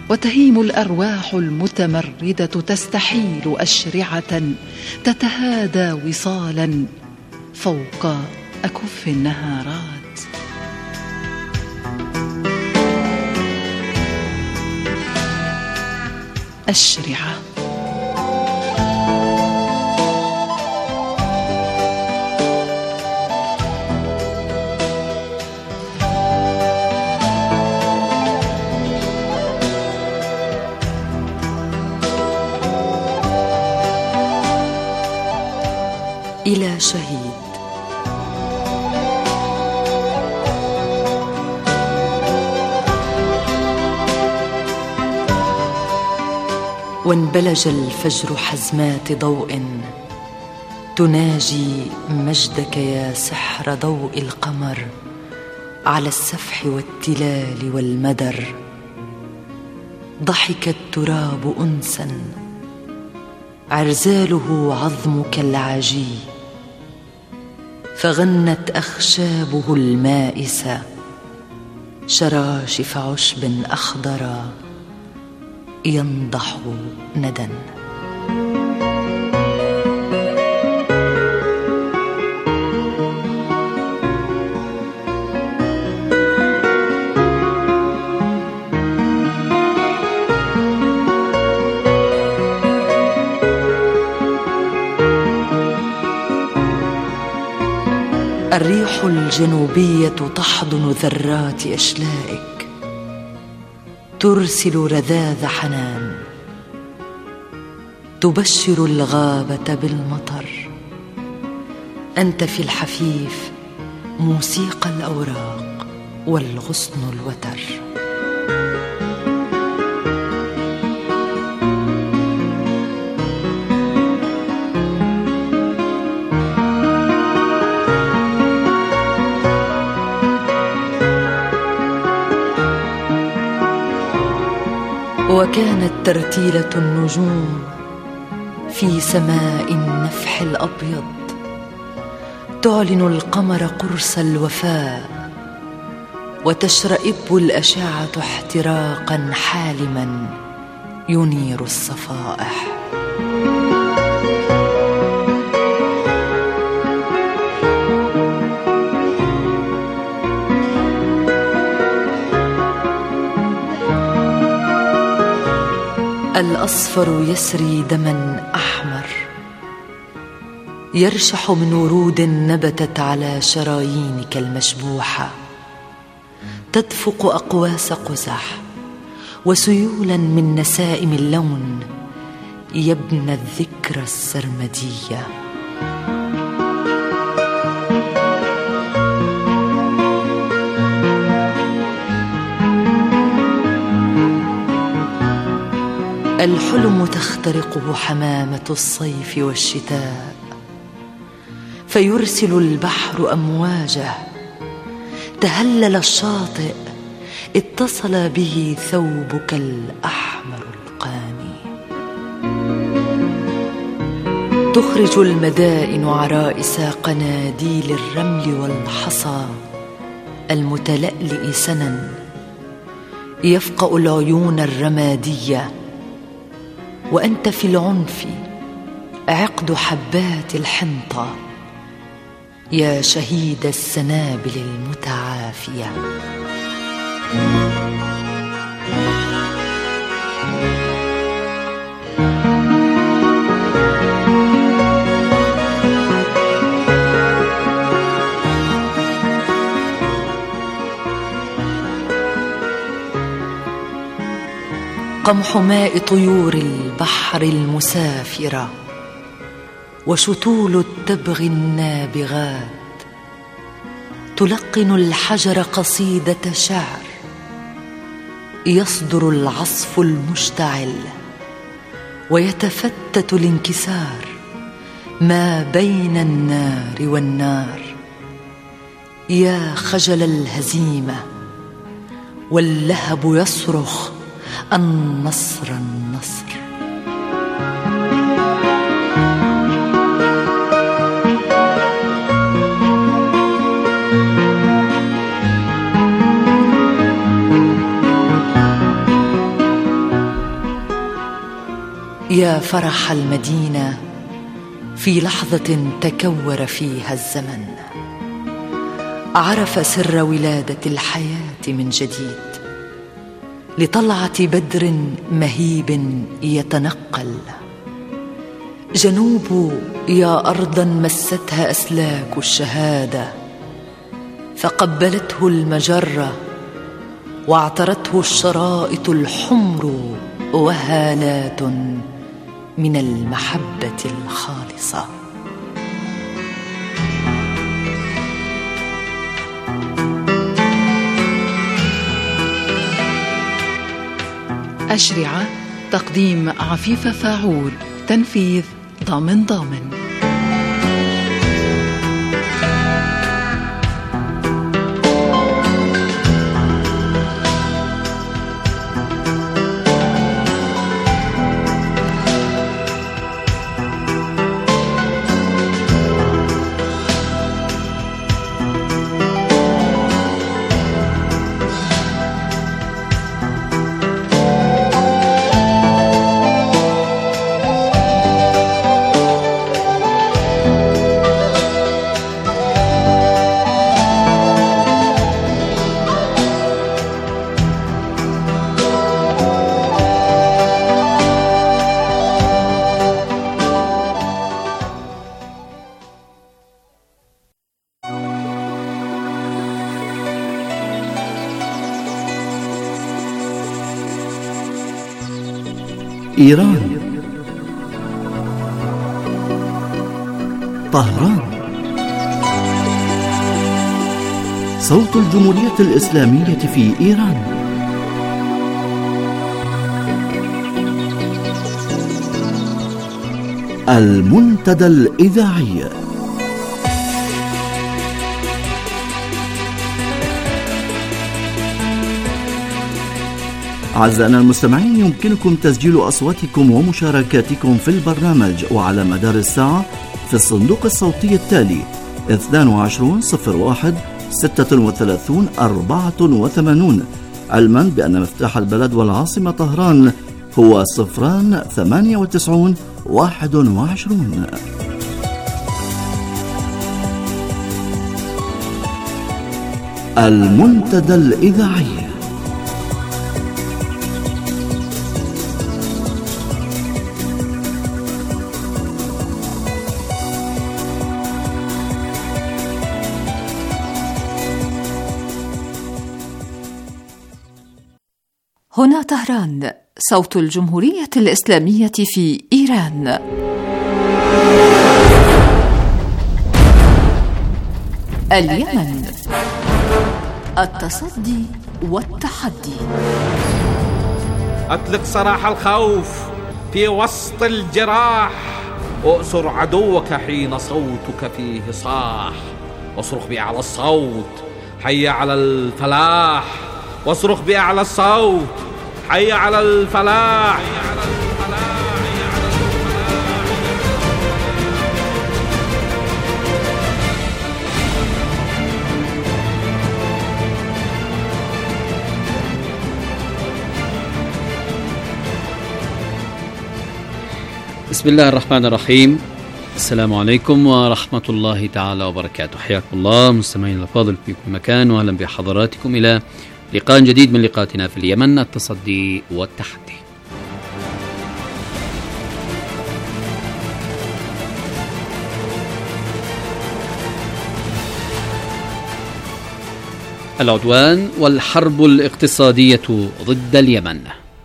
وتهيم الأرواح المتمردة تستحيل أشرعة تتهادى وصالا فوق أكف النهارات. أشرعة. إلى شهيد. وانبلج الفجر حزمات ضوء تناجي مجدك يا سحر ضوء القمر على السفح والتلال والمدر. ضحك التراب أنسا عرزاله عظم كالعجي، فغنت أخشابه المائسة شراشف عشب أخضر ينضح ندى. الريح الجنوبية تحضن ذرات أشلائك، ترسل رذاذ حنان، تبشر الغابة بالمطر. أنت في الحفيف موسيقى الأوراق والغصن الوتر. وكانت ترتيلة النجوم في سماء النفح الأبيض تعلن القمر قرص الوفاء، وتشرئب الأشعة احتراقا حالما ينير الصفائح. الأصفر يسري دما أحمر يرشح من ورود نبتت على شرايينك المشبوحة، تدفق أقواس قزح وسيولا من نسائم اللون يبنى الذكرى السرمدية. الحلم تخترقه حمامة الصيف والشتاء، فيرسل البحر أمواجه. تهلل الشاطئ اتصل به ثوبك الأحمر القاني. تخرج المدائن عرائس قناديل الرمل والحصى المتلألئ سنا، يفقأ العيون الرمادية. وأنت في العنف عقد حبات الحنطة يا شهيد السنابل المتعافية. قمح ماء طيور البحر المسافرة وشتول التبغ النابغات، تلقن الحجر قصيدة شعر. يصدر العصف المشتعل ويتفتت الانكسار ما بين النار والنار. يا خجل الهزيمة واللهب يصرخ النصر النصر. يا فرح المدينة في لحظة تكور فيها الزمن، عرف سر ولادة الحياة من جديد، لطلعة بدر مهيب يتنقل. جنوب يا أرضا مستها أسلاك الشهادة، فقبلته المجرة واعترته الشرائط الحمر وهالات من المحبة الخالصة. أشرعة، تقديم عفيفة فاعول، تنفيذ ضامن. إيران، طهران، صوت الجمهورية الإسلامية في إيران. المنتدى الإذاعي. أعزائنا المستمعين، يمكنكم تسجيل أصواتكم ومشاركاتكم في البرنامج وعلى مدار الساعة في الصندوق الصوتي التالي 22 01 36 84، علما بأن مفتاح البلد والعاصمة طهران هو 098 21. المنتدى الإذاعي. هنا طهران، صوت الجمهورية الإسلامية في إيران. اليمن، التصدي والتحدي. أطلق سراح الخوف في وسط الجراح، أؤسر عدوك حين صوتك فيه صاح، واصرخ بأعلى الصوت حي على الفلاح، واصرخ بأعلى الصوت حي على الفلاح. بسم الله الرحمن الرحيم. السلام عليكم ورحمة الله تعالى وبركاته. حياكم الله مستمعين الأفاضل في كل مكان، وأهلا بحضراتكم إلى لقاء جديد من لقاءاتنا في اليمن، التصدي والتحدي. العدوان والحرب الاقتصادية ضد اليمن.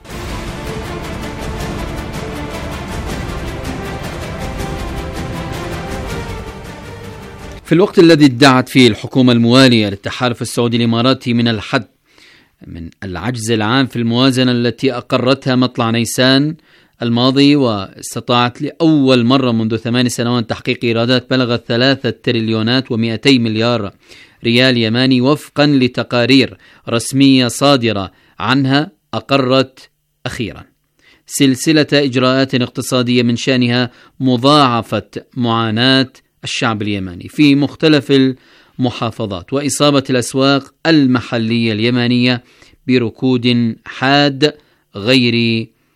في الوقت الذي ادعت فيه الحكومة الموالية للتحالف السعودي الإماراتي من الحد من العجز العام في الموازنة التي أقرتها مطلع نيسان الماضي، واستطاعت لأول مرة منذ 8 سنوات تحقيق إيرادات بلغت 3 تريليونات و200 مليار ريال يماني، وفقا لتقارير رسمية صادرة عنها، أقرت أخيرا سلسلة إجراءات اقتصادية من شأنها مضاعفة معاناة الشعب اليمني في مختلف المحافظات، وإصابة الأسواق المحلية اليمنية بركود حاد غير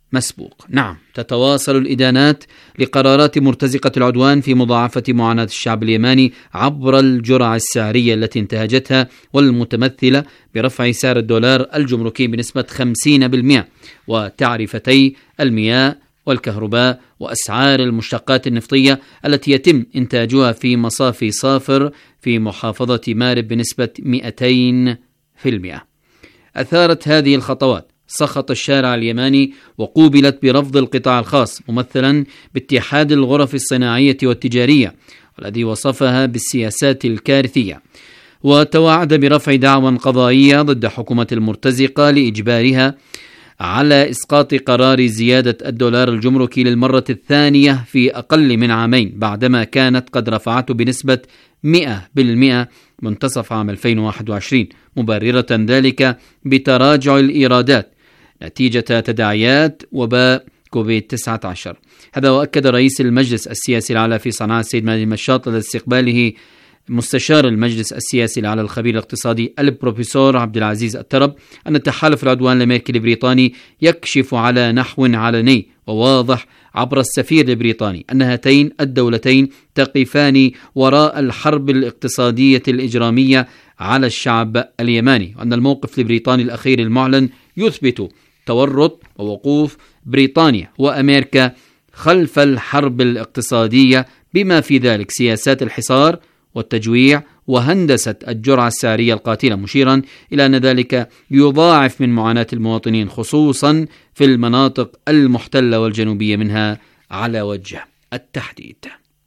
مسبوق. نعم، تتواصل الإدانات لقرارات مرتزقة العدوان في مضاعفة معاناة الشعب اليماني عبر الجرعة السعرية التي انتهجتها، والمتمثلة برفع سعر الدولار الجمركي بنسبة 50%، وتعرفتي المياه والكهرباء، وأسعار المشتقات النفطية التي يتم إنتاجها في مصافي صافر في محافظة مارب بنسبة 200%. أثارت هذه الخطوات سخط الشارع اليماني، وقوبلت برفض القطاع الخاص ممثلا باتحاد الغرف الصناعية والتجارية، والذي وصفها بالسياسات الكارثية، وتوعد برفع دعوى قضائية ضد حكومة المرتزقة لإجبارها على إسقاط قرار زيادة الدولار الجمركي للمرة الثانية في أقل من عامين، بعدما كانت قد رفعته بنسبة 100% منتصف عام 2021، مبررة ذلك بتراجع الإيرادات نتيجة تداعيات وباء كوفيد-19. هذا وأكد رئيس المجلس السياسي الأعلى في صنعاء السيد مهدي المشاط لاستقباله مستشار المجلس السياسي الأعلى الخبير الاقتصادي البروفيسور عبد العزيز الترب أن التحالف العدوان الأمريكي البريطاني يكشف على نحو علني وواضح عبر السفير البريطاني أن هاتين الدولتين تقفان وراء الحرب الاقتصادية الإجرامية على الشعب اليماني، وأن الموقف البريطاني الأخير المعلن يثبت تورط ووقوف بريطانيا وأمريكا خلف الحرب الاقتصادية، بما في ذلك سياسات الحصار والتجويع وهندسة الجرعة السعرية القاتلة، مشيرا إلى أن ذلك يضاعف من معاناة المواطنين خصوصا في المناطق المحتلة والجنوبية منها على وجه التحديد.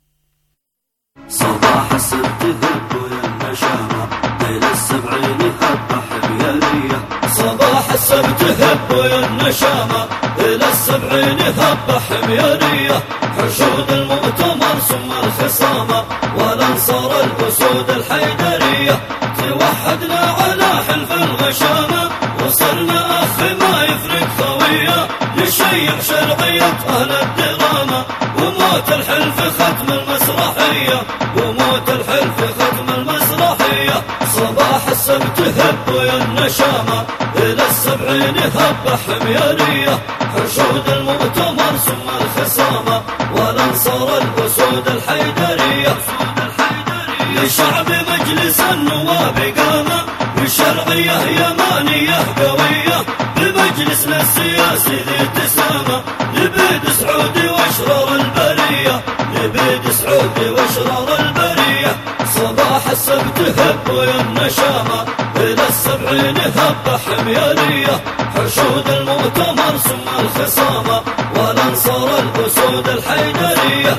صباح السبت ذب النشامة إلى السبعين هبة حميرية، صباح السبت هب النشامة إلى السبعين هبة حميرية، حشود المؤتمر ثم الخصامة والأنصار الأسود الحيدرية، توحدنا على حلف الغشامة وصرنا أخ ما يفرق خوية، يشيع شرعية أهل الدرامة وموت الحلف ختم المسرحية، وموت الحلف ختم المسرحية. صباح السبت هب النشامة إلى السبعين هبة حميرية، حشود المؤتمر ثم الخصامة والأنصار الأسود الحيدرية، لشعب مجلس النواب قامة بشرعية يمانية قوية، بمجلسنا السياسي ذي تسامة، لبيد سعودي واشرار البرية، لبيد سعودي واشرار البرية. صباح السبت هب النشامة إلى السبعين هبة حميرية، حشود المؤتمر ثم الخصامة والأنصار الأسود الحيدرية،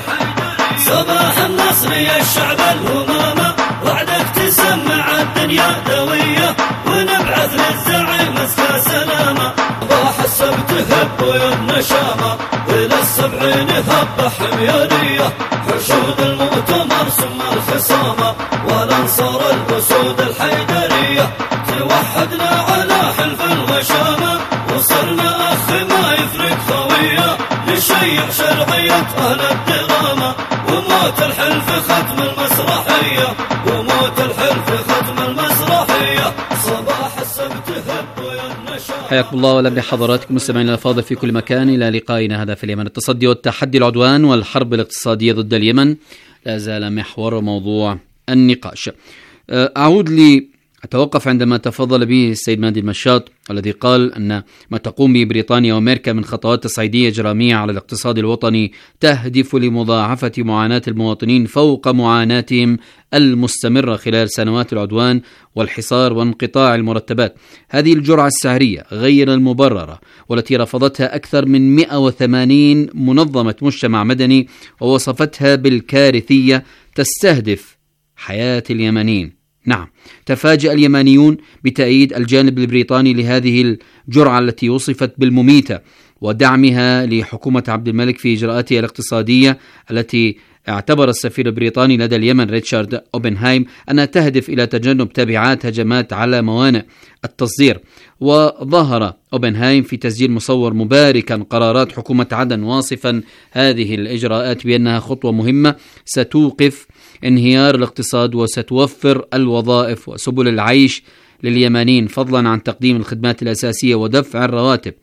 صباح النصر يا الشعب الهمامة، وعدك تسمع الدنيا دوية ونبعث للزعيم أزكى سلامة. صباح السبت هب النشامة إلى السبعين هبة حميرية، حشود المؤتمر ثم الخصامة والأنصار الأسود الحيدرية، توحدنا على حلف الغشامة وصرنا أخ ما يفرق خوية، يشيع شرعية أهل الدرامة وموت الحلف ختم المسرحية، وموت الحلف ختم المسرحية. صباح السبت هب النشامة. حياكم الله ولا بحضراتكم مستمعين الأفاضل في كل مكان إلى لقائنا هذا في اليمن. التصدي والتحدي العدوان والحرب الاقتصادية ضد اليمن لا زال محور موضوع النقاش. أعود أتوقف عندما تفضل به السيد مهدي المشاط الذي قال أن ما تقوم به بريطانيا وأمريكا من خطوات تصعيدية إجرامية على الاقتصاد الوطني تهدف لمضاعفة معاناة المواطنين فوق معاناتهم المستمرة خلال سنوات العدوان والحصار وانقطاع المرتبات. هذه الجرعة السعرية غير المبررة والتي رفضتها أكثر من 180 منظمة مجتمع مدني ووصفتها بالكارثية تستهدف حياة اليمنيين. نعم، تفاجأ اليمانيون بتأييد الجانب البريطاني لهذه الجرعة التي وصفت بالمميتة ودعمها لحكومة عبد الملك في إجراءاتها الاقتصادية التي اعتبر السفير البريطاني لدى اليمن ريتشارد أوبنهايم أنها تهدف إلى تجنب تبعات هجمات على موانئ التصدير. وظهر أوبنهايم في تسجيل مصور مباركا قرارات حكومة عدن واصفا هذه الإجراءات بأنها خطوة مهمة ستوقف انهيار الاقتصاد وستوفر الوظائف وسبل العيش لليمنيين، فضلا عن تقديم الخدمات الأساسية ودفع الرواتب.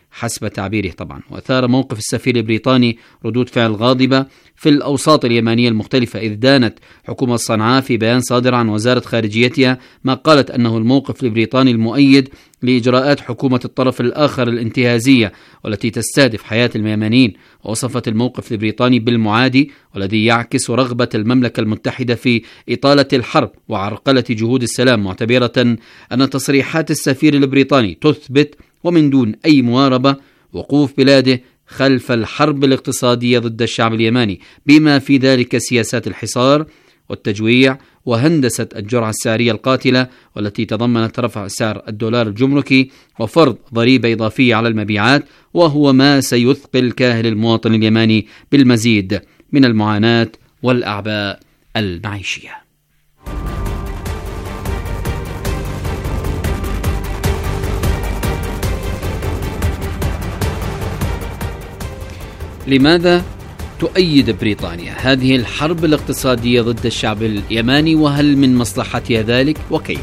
حسب تعبيره طبعا. وأثار موقف السفير البريطاني ردود فعل غاضبة في الأوساط اليمنية المختلفة، إذ دانت حكومة صنعاء في بيان صادر عن وزارة خارجيتها ما قالت أنه الموقف البريطاني المؤيد لإجراءات حكومة الطرف الآخر الانتهازية والتي تستهدف حياة اليمنيين، ووصفت الموقف البريطاني بالمعادي والذي يعكس رغبة المملكة المتحدة في إطالة الحرب وعرقلة جهود السلام، معتبرة أن تصريحات السفير البريطاني تثبت ومن دون أي مواربة وقوف بلاده خلف الحرب الاقتصادية ضد الشعب اليماني، بما في ذلك سياسات الحصار والتجويع وهندسة الجرعة السعرية القاتلة والتي تضمنت رفع سعر الدولار الجمركي وفرض ضريبة إضافية على المبيعات، وهو ما سيثقل كاهل المواطن اليماني بالمزيد من المعاناة والأعباء المعيشية. لماذا تؤيد بريطانيا هذه الحرب الاقتصادية ضد الشعب اليماني، وهل من مصلحتها ذلك وكيف؟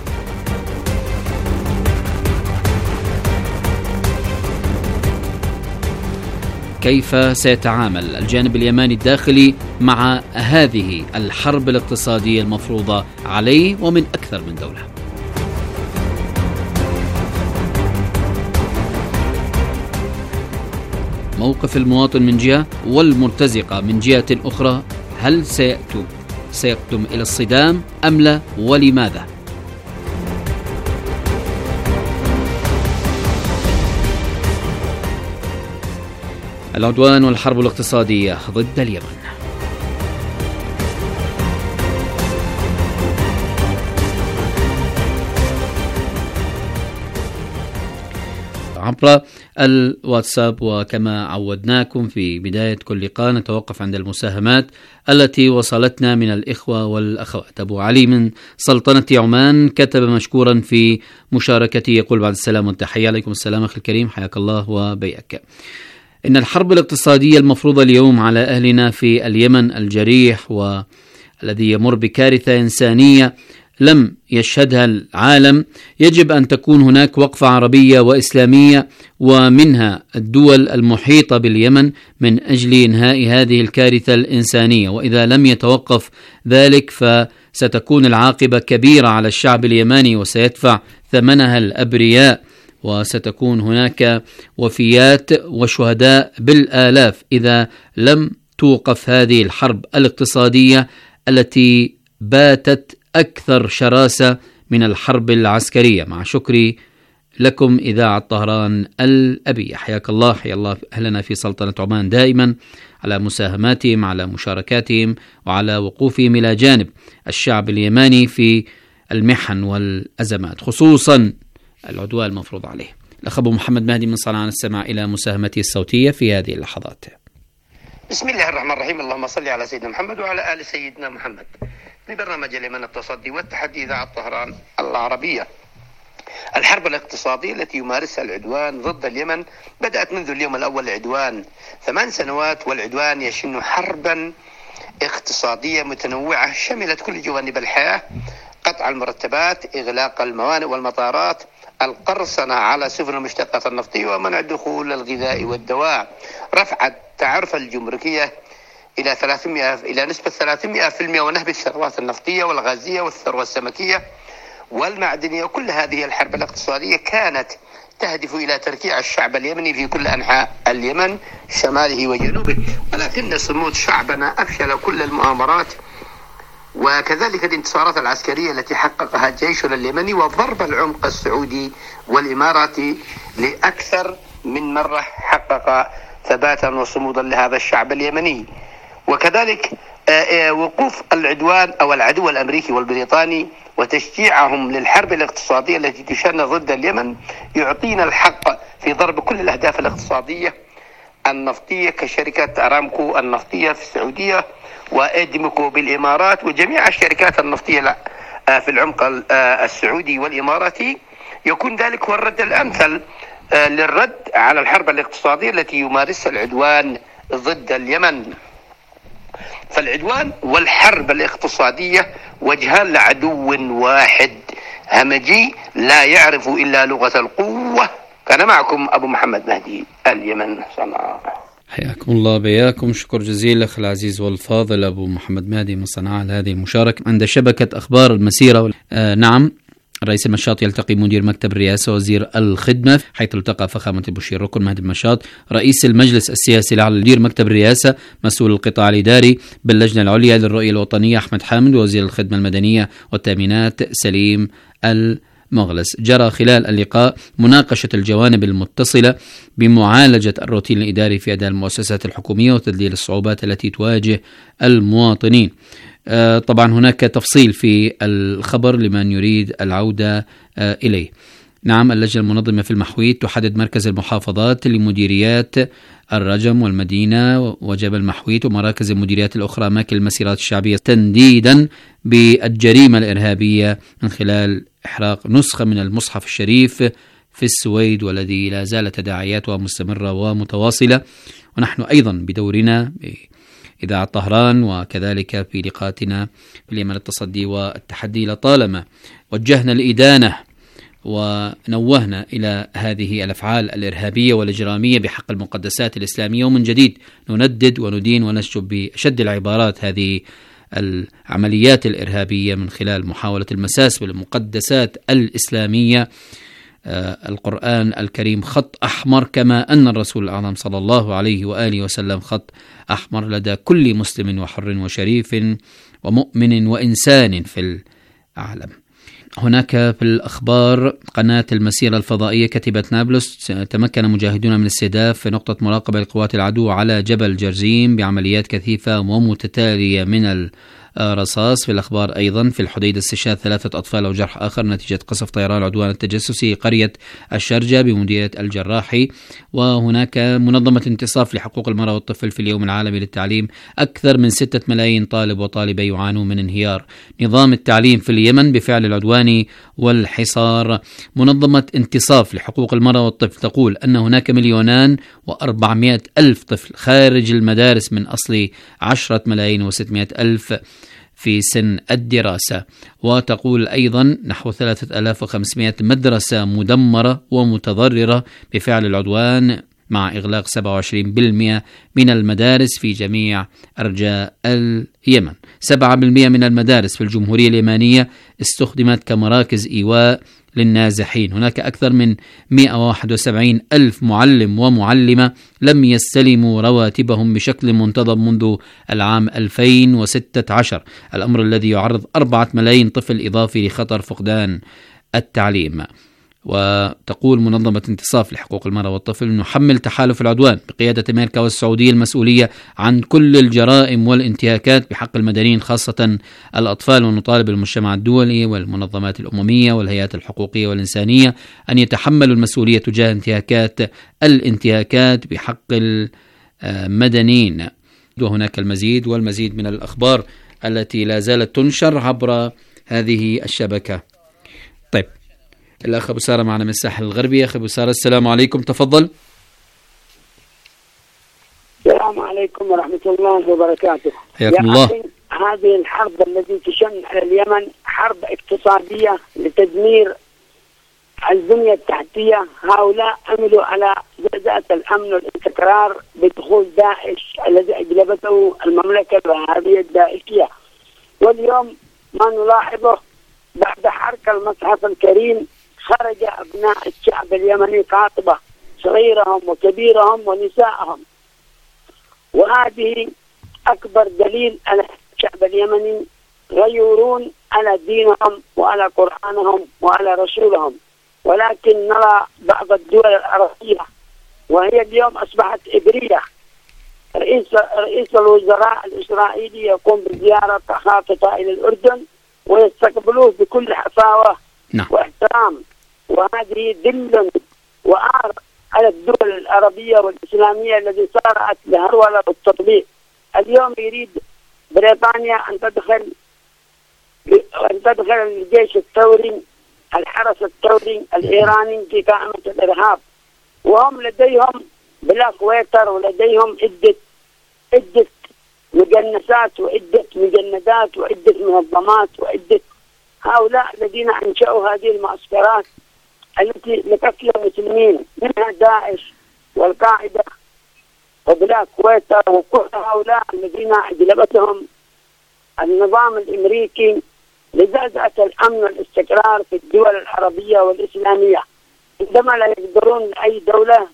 كيف سيتعامل الجانب اليماني الداخلي مع هذه الحرب الاقتصادية المفروضة عليه ومن أكثر من دولة؟ موقف المواطن من جهة والمرتزقة من جهة أخرى، هل سيقدم إلى الصدام أم لا، ولماذا؟ العدوان والحرب الاقتصادية ضد اليمن. عبر الواتساب، وكما عودناكم في بداية كل لقاء نتوقف عند المساهمات التي وصلتنا من الإخوة والأخوات. أبو علي من سلطنة عمان كتب مشكورا في مشاركته، يقول بعد السلام والتحية. عليكم السلام أخي الكريم، حياك الله وبيئك. إن الحرب الاقتصادية المفروضة اليوم على أهلنا في اليمن الجريح والذي يمر بكارثة إنسانية لم يشهدها العالم، يجب أن تكون هناك وقفة عربية وإسلامية ومنها الدول المحيطة باليمن من أجل إنهاء هذه الكارثة الإنسانية، وإذا لم يتوقف ذلك فستكون العاقبة كبيرة على الشعب اليمني وسيدفع ثمنها الأبرياء، وستكون هناك وفيات وشهداء بالآلاف إذا لم توقف هذه الحرب الاقتصادية التي باتت أكثر شراسة من الحرب العسكرية. مع شكري لكم إذاعة طهران الأبية، حياك الله، حيا الله أهلنا في سلطنة عمان دائما على مساهماتهم، على مشاركاتهم، وعلى وقوفهم إلى جانب الشعب اليماني في المحن والأزمات، خصوصا العدوان المفروض عليه. الأخ أبو محمد مهدي من صنعاء نستمع إلى مساهمته الصوتية في هذه اللحظات. بسم الله الرحمن الرحيم، اللهم صل على سيدنا محمد وعلى آل سيدنا محمد. في برنامج اليمن التصدي والتحدي إذاعة طهران العربية. الحرب الاقتصادية التي يمارسها العدوان ضد اليمن بدأت منذ اليوم الأول للعدوان 8 سنوات، والعدوان يشن حربا اقتصادية متنوعة شملت كل جوانب الحياة: قطع المرتبات، إغلاق الموانئ والمطارات، القرصنة على سفن المشتقات النفطية، ومنع دخول الغذاء والدواء، رفع التعرفة الجمركية إلى نسبة 300%، ونهب الثروات النفطية والغازية والثروة السمكية والمعدنية. وكل هذه الحرب الاقتصادية كانت تهدف إلى تركيع الشعب اليمني في كل أنحاء اليمن شماله وجنوبه، ولكن صمود شعبنا أفشل كل المؤامرات وكذلك الانتصارات العسكرية التي حققها جيشنا اليمني، وضرب العمق السعودي والإماراتي لأكثر من مرة حقق ثباتا وصمودا لهذا الشعب اليمني. وكذلك وقوف العدوان أو العدو الأمريكي والبريطاني وتشجيعهم للحرب الاقتصادية التي تشن ضد اليمن يعطينا الحق في ضرب كل الأهداف الاقتصادية النفطية كشركة أرامكو النفطية في السعودية وإدمكو بالإمارات وجميع الشركات النفطية في العمق السعودي والإماراتي. يكون ذلك هو الرد الأمثل للرد على الحرب الاقتصادية التي يمارسها العدوان ضد اليمن. فالعدوان والحرب الاقتصادية وجهان لعدو واحد همجي لا يعرف إلا لغة القوة كان معكم أبو محمد مهدي، اليمن، صنعاء. حياكم الله، بياكم. شكر جزيل أخي العزيز والفاضل أبو محمد مهدي من صنعاء على هذه المشاركة عند شبكة أخبار المسيرة. نعم، رئيس المشاط يلتقي مدير مكتب الرئاسة وزير الخدمة، حيث التقى فخامة البشير ركن مهدي المشاط رئيس المجلس السياسي الأعلى مدير مكتب الرئاسة مسؤول القطاع الإداري باللجنة العليا للرؤية الوطنية أحمد حامد، ووزير الخدمة المدنية والتأمينات سليم المغلس. جرى خلال اللقاء مناقشة الجوانب المتصلة بمعالجة الروتين الإداري في أداء المؤسسات الحكومية وتذليل الصعوبات التي تواجه المواطنين. طبعا هناك تفصيل في الخبر لمن يريد العودة إليه. نعم، اللجنة المنظمة في المحويت تحدد مركز المحافظات لمديريات الرجم والمدينة وجبل محويت ومراكز المديريات الأخرى أماكن المسيرات الشعبية تنديدا بالجريمة الإرهابية من خلال إحراق نسخة من المصحف الشريف في السويد، والذي لا زال تداعياتها مستمرة ومتواصلة. ونحن أيضا بدورنا إذاعة طهران وكذلك في لقاءاتنا في اليمن التصدي والتحدي لطالما وجهنا الإدانة ونوهنا إلى هذه الأفعال الإرهابية والإجرامية بحق المقدسات الإسلامية، ومن جديد نندد وندين ونشجب بأشد العبارات هذه العمليات الإرهابية من خلال محاولة المساس بالمقدسات الإسلامية. القرآن الكريم خط أحمر، كما أن الرسول الأعظم صلى الله عليه وآله وسلم خط أحمر لدى كل مسلم وحر وشريف ومؤمن وإنسان في العالم. هناك في الأخبار قناة المسيرة الفضائية كتبة نابلس تمكن مجاهدون من استهداف نقطة مراقبة لقوات العدو على جبل جرزيم بعمليات كثيفة ومتتالية من الرصاص. في الأخبار أيضا في الحديدة استشهاد 3 أطفال أو جرح آخر نتيجة قصف طيران العدوان التجسسي قرية الشرجة بمديرية الجراحي. وهناك منظمة انتصاف لحقوق المرأة والطفل في اليوم العالمي للتعليم، أكثر من 6 ملايين طالب وطالبة يعانون من انهيار نظام التعليم في اليمن بفعل العدوان والحصار. منظمة انتصاف لحقوق المرأة والطفل تقول أن هناك 2,400,000 طفل خارج المدارس من أصل 10,600,000 في سن الدراسة. وتقول أيضا نحو 3,500 مدرسة مدمرة ومتضررة بفعل العدوان، مع إغلاق 27% من المدارس في جميع أرجاء اليمن. 7% من المدارس في الجمهورية اليمنية استخدمت كمراكز إيواء للنازحين. هناك أكثر من 171,000 معلم ومعلمة لم يستلموا رواتبهم بشكل منتظم منذ العام 2016، الأمر الذي يعرض 4 ملايين طفل إضافي لخطر فقدان التعليم. وتقول منظمة انتصاف لحقوق المرأة والطفل نحمل تحالف العدوان بقيادة أمريكا والسعودية المسؤولية عن كل الجرائم والانتهاكات بحق المدنيين خاصة الأطفال، ونطالب المجتمع الدولي والمنظمات الأممية والهيئات الحقوقية والإنسانية أن يتحملوا المسؤولية تجاه الانتهاكات بحق المدنيين. وهناك المزيد والمزيد من الأخبار التي لا زالت تنشر عبر هذه الشبكة. طيب، الأخ أبو سارة معنا من الساحل الغربي. أخ أبو سارة، السلام عليكم، تفضل. السلام عليكم ورحمة الله وبركاته. حياكم الله. هذه الحرب التي تشن على اليمن حرب اقتصادية لتدمير البنية التحتية. هؤلاء عملوا على زعزعة الأمن والاستقرار بدخول داعش الذي أجلبته المملكة الوهابية الداعشية. واليوم ما نلاحظه بعد حرق المصحف الكريم خرج أبناء الشعب اليمني قاطبة، صغيرهم وكبيرهم ونساءهم، وهذه أكبر دليل على الشعب اليمني غيورون على دينهم وعلى قرآنهم وعلى رسولهم. ولكن نرى بعض الدول العربية وهي اليوم أصبحت إبرية. رئيس الوزراء الإسرائيلي يقوم بزيارة خاطفة إلى الأردن ويستقبلوه بكل حفاوة واحترام، وهذه دل وآر على الدول العربية والإسلامية التي صارت لهرولة والتطبيق. اليوم يريد بريطانيا أن تدخل الجيش الثوري، الحرس الثوري الإيراني في قائمة الإرهاب، وهم لديهم بلاك ويتر ولديهم عدة مجنسات وعدة مجندات وعدة منظمات وعدة. هؤلاء الذين أنشأوا هذه المعسكرات التي لقتل المسلمين منها داعش والقاعدة وبلاد الكويت وكل هؤلاء الذين أجلبتهم النظام الأمريكي لزعزعة الأمن والاستقرار في الدول العربية والإسلامية، عندما لا يقدرون أي دولة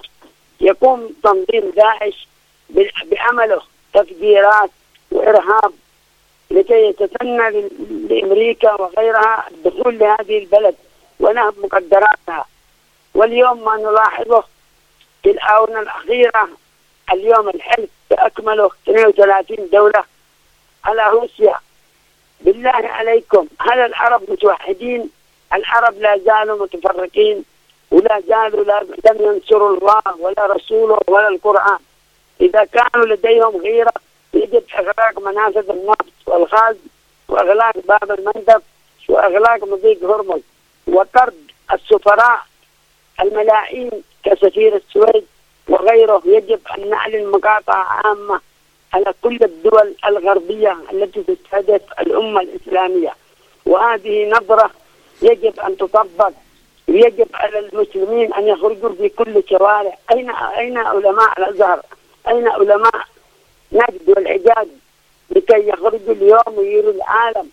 يقوم تنظيم داعش بعمله تفجيرات وإرهاب لكي يتسنى لأمريكا وغيرها الدخول لهذه البلد ونهب مقدراتها. واليوم ما نلاحظه في الآونة الأخيرة، اليوم الحلف بأكمله 32 دولة على روسيا. بالله عليكم، هل العرب متوحدين؟ العرب لا زالوا متفرقين ولا زالوا لم ينصروا الله ولا رسوله ولا القرآن. إذا كانوا لديهم غيرة يجب إغلاق منافذ النفط والغاز وإغلاق باب المندب وإغلاق مضيق هرمز وطرد السفراء الملايين كسفير السويد وغيره. يجب أن نعلن مقاطعة عامة على كل الدول الغربية التي تستهدف الأمة الإسلامية، وهذه نظرة يجب أن تطبق. يجب على المسلمين أن يخرجوا في كل شوارع. أين علماء الأزهر؟ أين علماء نجد والعجاز لكي يخرجوا اليوم ويروا العالم؟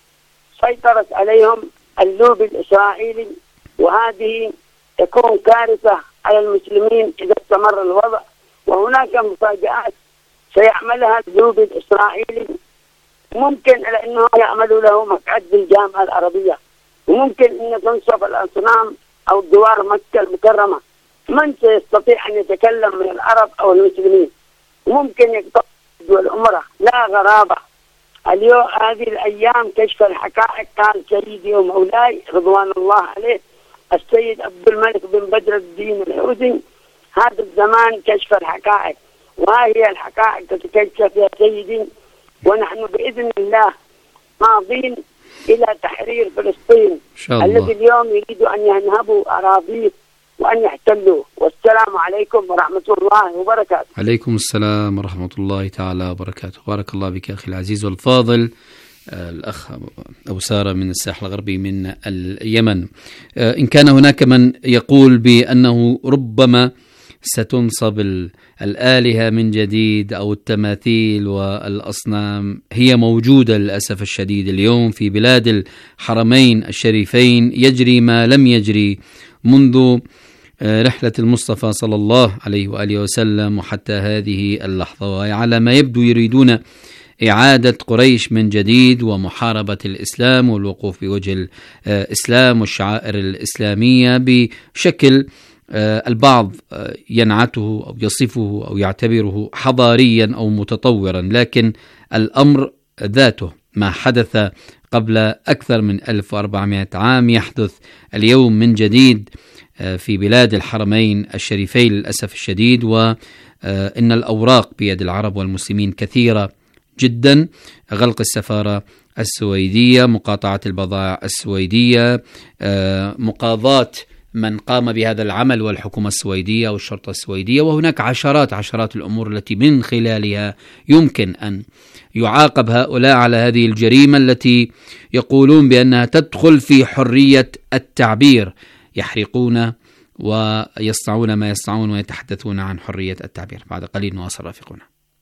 سيطرت عليهم اللوبي الإسرائيلي، وهذه تكون كارثة على المسلمين إذا استمر الوضع. وهناك مفاجآت سيعملها اللوبي الإسرائيلي، ممكن لأنه يعمل له مقعد بالجامعة العربية، وممكن أن تنصب الأصنام أو دوار مكة المكرمة. من سيستطيع أن يتكلم من العرب أو المسلمين؟ ممكن يقطع الأمرة، لا غرابة. اليوم هذه الأيام كشف الحقائق. قال سيدي ومولاي رضوان الله عليه السيد عبد الملك بن بدر الدين الحوثي: هذا الزمان كشف الحقائق، وهي الحقائق تتكشف يا سيدي، ونحن بإذن الله ماضين إلى تحرير فلسطين الذي اليوم يريد أن ينهبوا أراضيه وأن يحتلوا. والسلام عليكم ورحمة الله وبركاته. عليكم السلام ورحمة الله تعالى وبركاته. بارك الله بك أخي العزيز والفاضل الأخ أبو سارة من الساحل الغربي من اليمن. إن كان هناك من يقول بأنه ربما ستنصب الآلهة من جديد أو التماثيل والأصنام، هي موجودة للأسف الشديد اليوم في بلاد الحرمين الشريفين. يجري ما لم يجري منذ رحلة المصطفى صلى الله عليه وآله وسلم وحتى هذه اللحظة، وعلى ما يبدو يريدون إعادة قريش من جديد ومحاربة الإسلام والوقوف بوجه الإسلام والشعائر الإسلامية بشكل البعض ينعته أو يصفه أو يعتبره حضاريا أو متطورا، لكن الأمر ذاته ما حدث قبل أكثر من 1400 عام يحدث اليوم من جديد في بلاد الحرمين الشريفين للأسف الشديد. وإن الأوراق بيد العرب والمسلمين كثيرة جدا: غلق السفارة السويدية، مقاطعة البضائع السويدية، مقاضاة من قام بهذا العمل والحكومة السويدية والشرطة السويدية، وهناك عشرات الأمور التي من خلالها يمكن أن يعاقب هؤلاء على هذه الجريمة التي يقولون بأنها تدخل في حرية التعبير. يحرقون ويصنعون ما يصنعون ويتحدثون عن حرية التعبير. بعد قليل نواصل رافقنا.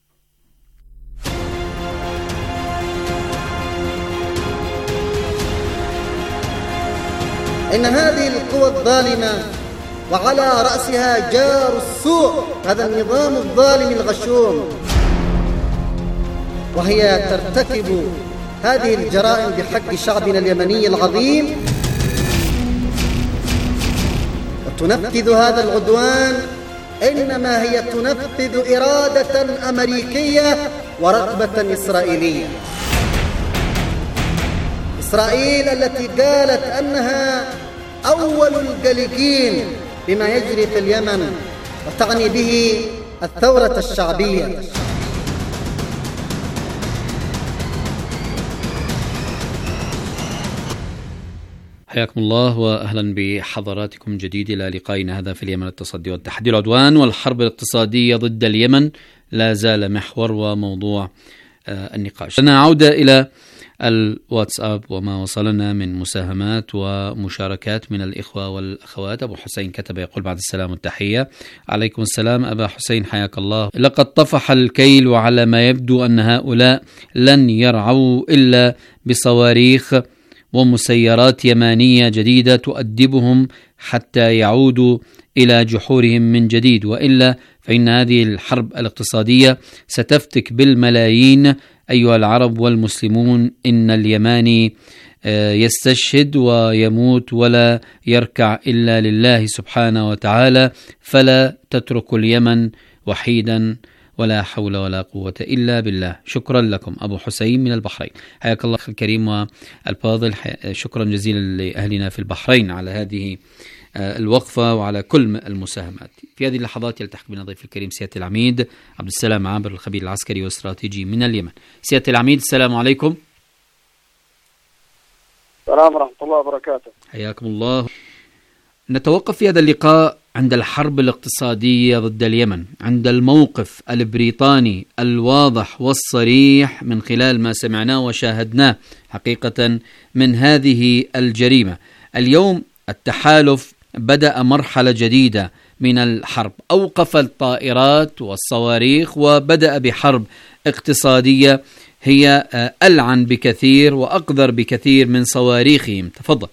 إن هذه القوى الظالمة وعلى رأسها جار السوء، هذا النظام الظالم الغشوم، وهي ترتكب هذه الجرائم بحق شعبنا اليمني العظيم، وتنفذ هذا العدوان إنما هي تنفذ إرادة أمريكية ورغبة إسرائيلية. إسرائيل التي قالت أنها أول القلقين بما يجري في اليمن، وتعني به الثورة الشعبية. حياكم الله وأهلا بحضراتكم جديد إلى لقائنا هذا في اليمن: التصدي والتحدي. العدوان والحرب الاقتصادية ضد اليمن لا زال محور وموضوع النقاش. لنا عودة إلى الواتساب وما وصلنا من مساهمات ومشاركات من الإخوة والأخوات. أبو حسين كتب يقول: بعد السلام والتحية. عليكم السلام أبا حسين، حياك الله. لقد طفح الكيل، وعلى ما يبدو أن هؤلاء لن يرعوا إلا بصواريخ ومسيرات يمانية جديدة تؤدبهم حتى يعودوا إلى جحورهم من جديد، وإلا فإن هذه الحرب الاقتصادية ستفتك بالملايين. أيها العرب والمسلمون، إن اليماني يستشهد ويموت ولا يركع إلا لله سبحانه وتعالى، فلا تتركوا اليمن وحيدا، ولا حول ولا قوة إلا بالله. شكرا لكم أبو حسين من البحرين، حياك الله الكريم والفاضل. شكرا جزيلا لأهلنا في البحرين على هذه الوقفة وعلى كل المساهمات. في هذه اللحظات يلتحق بنا ضيف الكريم سيادة العميد عبد السلام عامر، الخبير العسكري والاستراتيجي من اليمن. سيادة العميد، السلام عليكم. السلام ورحمة الله وبركاته. حياكم الله. نتوقف في هذا اللقاء عند الحرب الاقتصادية ضد اليمن، عند الموقف البريطاني الواضح والصريح من خلال ما سمعناه وشاهدناه حقيقة من هذه الجريمة. اليوم التحالف بدأ مرحلة جديدة من الحرب، أوقف الطائرات والصواريخ وبدأ بحرب اقتصادية هي ألعن بكثير وأقدر بكثير من صواريخهم. تفضل.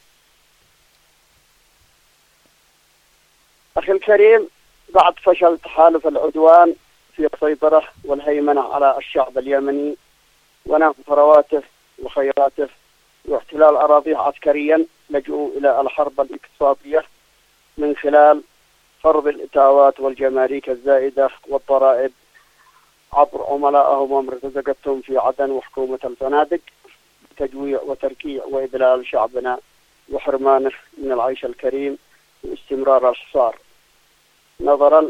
أخي الكريم، بعد فشل تحالف العدوان في السيطرة والهيمنة على الشعب اليمني ونهب ثرواته وخيراته واحتلال أراضيه عسكريا، لجؤوا إلى الحرب الاقتصادية من خلال فرض الإتاوات والجمارك الزائدة والضرائب عبر عملائهم ومرتزقتهم في عدن وحكومة الفنادق، تجويع وتركيع وإذلال شعبنا وحرمانه من العيش الكريم واستمرار الحصار، نظرا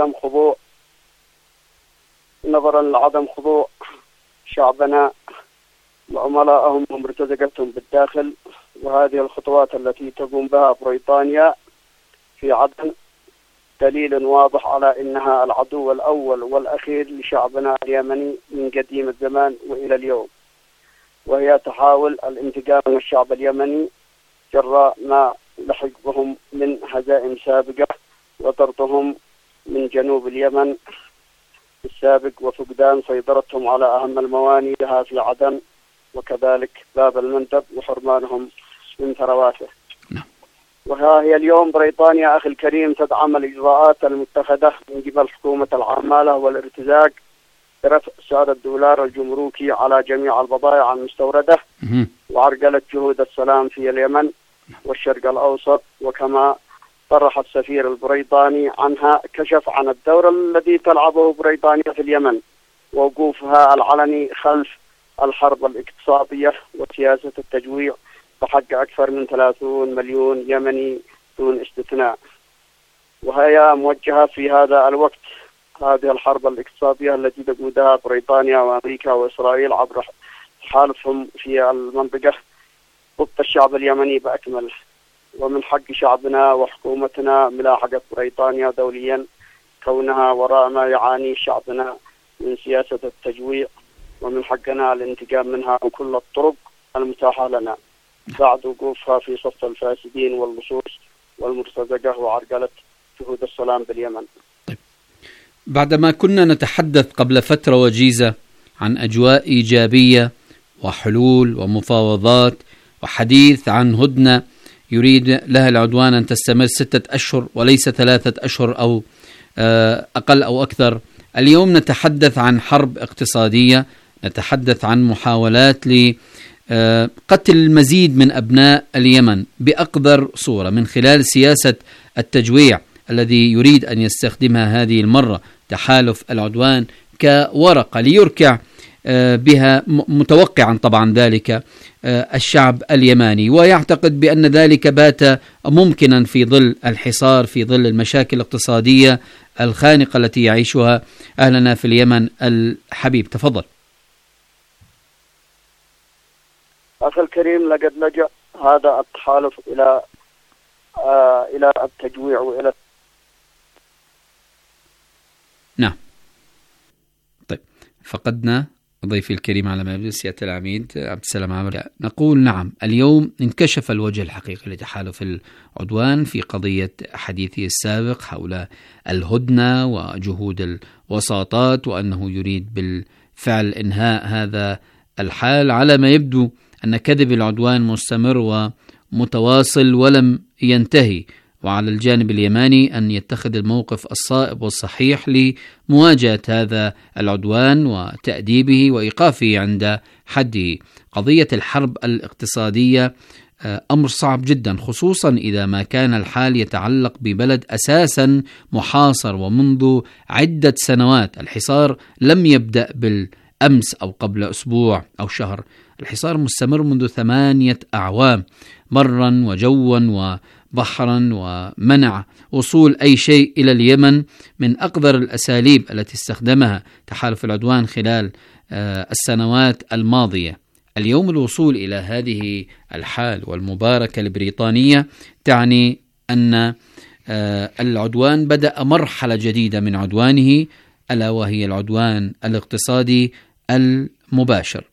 لعدم خضوع شعبنا وعملائهم ومرتزقتهم بالداخل. وهذه الخطوات التي تقوم بها بريطانيا في عدن دليل واضح على أنها العدو الأول والأخير لشعبنا اليمني من قديم الزمان وإلى اليوم، وهي تحاول الانتقام من الشعب اليمني جراء ما لحق بهم من هزائم سابقة وطردهم من جنوب اليمن السابق وفقدان سيطرتهم على أهم الموانئ لها في عدن وكذلك باب المندب وحرمانهم من ثرواته. وها هي اليوم بريطانيا أخي الكريم تدعم الإجراءات المتخذة من قبل حكومة العمالة والارتزاق برفع سعر الدولار الجمركي على جميع البضائع المستوردة وعرقلة جهود السلام في اليمن والشرق الأوسط. وكما صرح السفير البريطاني عنها، كشف عن الدور الذي تلعبه بريطانيا في اليمن ووقوفها العلني خلف الحرب الاقتصادية وسياسة التجويع بحق أكثر من 30 مليون يمني دون استثناء. وهي موجهة في هذا الوقت هذه الحرب الاقتصادية التي تقودها بريطانيا وأمريكا وإسرائيل عبر تحالفهم في المنطقة ضد الشعب اليمني بأكمله. ومن حق شعبنا وحكومتنا ملاحقة بريطانيا دوليا كونها وراء ما يعاني شعبنا من سياسة التجويع، ومن حقنا الانتقام منها بكل الطرق المتاحة لنا بعد وقوفها في صف الفاسدين واللصوص والمرتزقة وعرقلة جهود السلام باليمن. طيب. بعدما كنا نتحدث قبل فترة وجيزة عن أجواء إيجابية وحلول ومفاوضات وحديث عن هدنة يريد لها العدوان أن تستمر 6 أشهر وليس 3 أشهر أو أقل أو أكثر، اليوم نتحدث عن حرب اقتصادية، نتحدث عن محاولات لقتل المزيد من أبناء اليمن بأقذر صورة من خلال سياسة التجويع الذي يريد أن يستخدمها هذه المرة تحالف العدوان كورقة ليركع بها، متوقعا طبعا ذلك الشعب اليماني، ويعتقد بأن ذلك بات ممكنا في ظل الحصار، في ظل المشاكل الاقتصادية الخانقة التي يعيشها أهلنا في اليمن الحبيب. تفضل. أخي الكريم، لقد لجأ هذا التحالف إلى التجويع وإلى نعم. طيب، فقدنا ضيفي الكريم على ما يبدو سيادة العميد عبد السلام عامر، نقول نعم، اليوم انكشف الوجه الحقيقي لتحالف العدوان في قضية حديثه السابق حول الهدنة وجهود الوساطات، وأنه يريد بالفعل إنهاء هذا الحال. على ما يبدو أن كذب العدوان مستمر ومتواصل ولم ينتهي، وعلى الجانب اليماني أن يتخذ الموقف الصائب والصحيح لمواجهة هذا العدوان وتأديبه وإيقافه عند حده. قضية الحرب الاقتصادية أمر صعب جدا، خصوصا إذا ما كان الحال يتعلق ببلد أساسا محاصر ومنذ عدة سنوات. الحصار لم يبدأ بالأمس أو قبل أسبوع أو شهر، الحصار مستمر منذ 8 أعوام، برا وجوا وبحرا، ومنع وصول أي شيء إلى اليمن من أقذر الأساليب التي استخدمها تحالف العدوان خلال السنوات الماضية. اليوم الوصول إلى هذه الحال والمباركة البريطانية تعني أن العدوان بدأ مرحلة جديدة من عدوانه، ألا وهي العدوان الاقتصادي المباشر.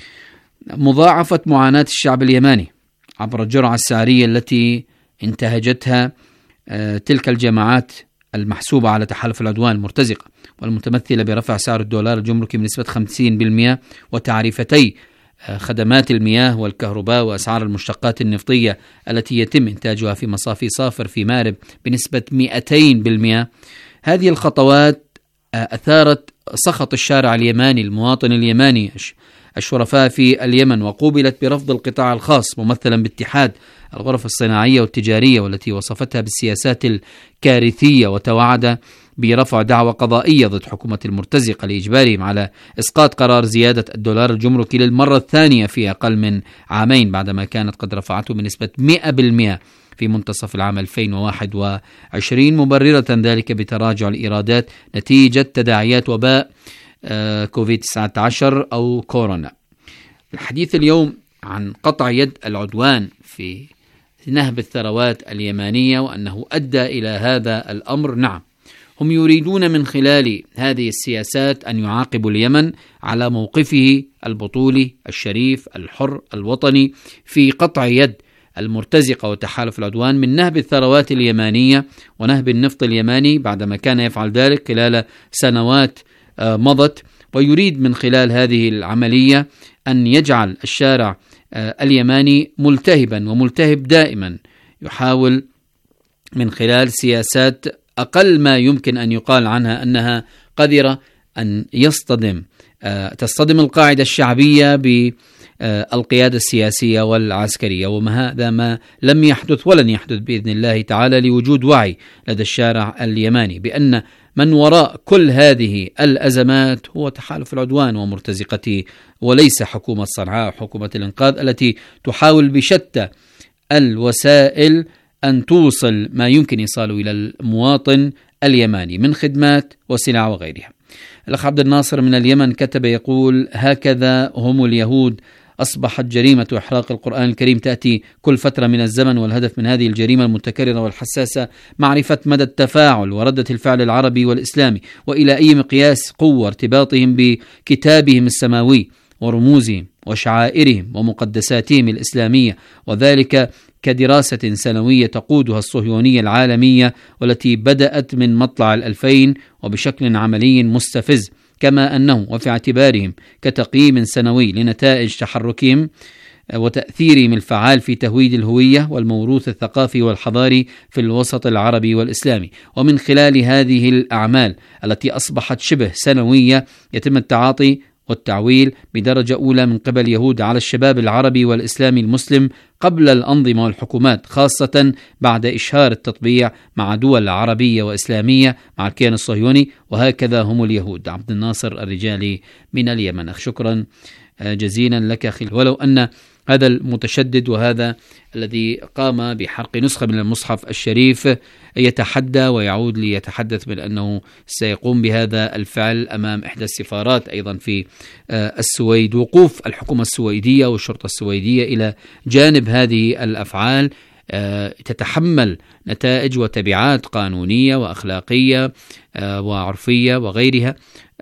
مضاعفة معاناة الشعب اليماني عبر الجرعة السعرية التي انتهجتها تلك الجماعات المحسوبة على تحالف العدوان المرتزقة، والمتمثلة برفع سعر الدولار الجمركي بنسبة 50%، وتعريفتي خدمات المياه والكهرباء وأسعار المشتقات النفطية التي يتم إنتاجها في مصافي صافر في مارب بنسبة 200%. هذه الخطوات أثارت سخط الشارع اليماني، المواطن اليماني، الشرفاء في اليمن، وقوبلت برفض القطاع الخاص ممثلا باتحاد الغرف الصناعية والتجارية، والتي وصفتها بالسياسات الكارثية، وتوعد برفع دعوى قضائية ضد حكومة المرتزقة لإجبارهم على إسقاط قرار زيادة الدولار الجمركي للمرة الثانية في أقل من عامين، بعدما كانت قد رفعته بنسبة 100% في منتصف العام 2021، مبررة ذلك بتراجع الإيرادات نتيجة تداعيات وباء كوفيد-19 أو كورونا. الحديث اليوم عن قطع يد العدوان في نهب الثروات اليمانية وأنه أدى إلى هذا الأمر. نعم، هم يريدون من خلال هذه السياسات أن يعاقبوا اليمن على موقفه البطولي الشريف الحر الوطني في قطع يد المرتزقة وتحالف العدوان من نهب الثروات اليمانية ونهب النفط اليماني، بعدما كان يفعل ذلك خلال سنوات مضت. ويريد من خلال هذه العملية أن يجعل الشارع اليماني ملتهبا وملتهب دائما، يحاول من خلال سياسات أقل ما يمكن أن يقال عنها أنها قادرة أن تصطدم القاعدة الشعبية بالقيادة السياسية والعسكرية، وما هذا ما لم يحدث ولن يحدث بإذن الله تعالى، لوجود وعي لدى الشارع اليماني بأن من وراء كل هذه الأزمات هو تحالف العدوان ومرتزقته، وليس حكومة صنعاء وحكومة الإنقاذ التي تحاول بشتى الوسائل أن توصل ما يمكن إيصاله إلى المواطن اليماني من خدمات وسلع وغيرها. الأخ عبد الناصر من اليمن كتب يقول: هكذا هم اليهود، أصبحت جريمة إحراق القرآن الكريم تأتي كل فترة من الزمن، والهدف من هذه الجريمة المتكررة والحساسة معرفة مدى التفاعل وردة الفعل العربي والإسلامي، وإلى أي مقياس قوة ارتباطهم بكتابهم السماوي ورموزهم وشعائرهم ومقدساتهم الإسلامية، وذلك كدراسة سنوية تقودها الصهيونية العالمية والتي بدأت من مطلع 2000 وبشكل عملي مستفز، كما أنه وفي اعتبارهم كتقييم سنوي لنتائج تحركهم وتأثيرهم الفعال في تهويد الهوية والموروث الثقافي والحضاري في الوسط العربي والإسلامي. ومن خلال هذه الأعمال التي أصبحت شبه سنوية يتم التعاطي والتعويل بدرجة أولى من قبل يهود على الشباب العربي والإسلامي المسلم قبل الأنظمة والحكومات، خاصة بعد إشهار التطبيع مع دول عربية وإسلامية مع الكيان الصهيوني. وهكذا هم اليهود. عبد الناصر الرجالي من اليمن، شكرا جزيلا لك أخي. ولو أن هذا المتشدد وهذا الذي قام بحرق نسخة من المصحف الشريف يتحدى ويعود ليتحدث من أنه سيقوم بهذا الفعل أمام إحدى السفارات أيضا في السويد، وقوف الحكومة السويدية والشرطة السويدية إلى جانب هذه الأفعال تتحمل نتائج وتبعات قانونية وأخلاقية وعرفية وغيرها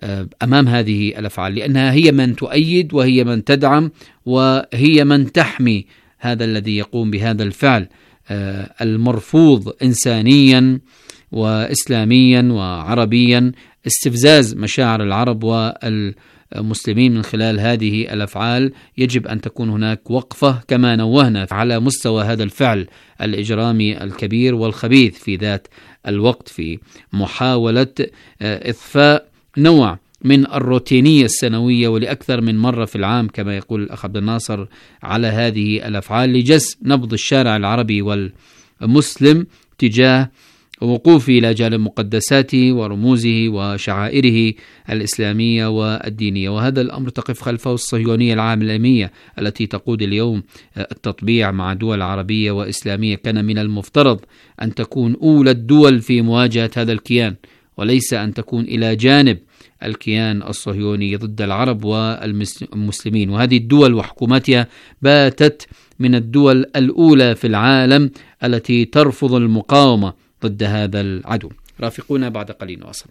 أمام هذه الأفعال، لأنها هي من تؤيد وهي من تدعم وهي من تحمي هذا الذي يقوم بهذا الفعل المرفوض إنسانيا وإسلاميا وعربيا، استفزاز مشاعر العرب والمسلمين من خلال هذه الأفعال. يجب أن تكون هناك وقفة كما نوهنا على مستوى هذا الفعل الإجرامي الكبير والخبيث في ذات الوقت، في محاولة إضفاء نوع من الروتينية السنوية ولأكثر من مرة في العام كما يقول الأخ عبد الناصر على هذه الأفعال لجس نبض الشارع العربي والمسلم تجاه وقوفه إلى جانب مقدساته ورموزه وشعائره الإسلامية والدينية. وهذا الأمر تقف خلفه الصهيونية العالمية التي تقود اليوم التطبيع مع دول عربية وإسلامية. كان من المفترض أن تكون أولى الدول في مواجهة هذا الكيان، وليس أن تكون إلى جانب الكيان الصهيوني ضد العرب والمسلمين. وهذه الدول وحكوماتها باتت من الدول الأولى في العالم التي ترفض المقاومة ضد هذا العدو. رافقونا بعد قليل نواصل.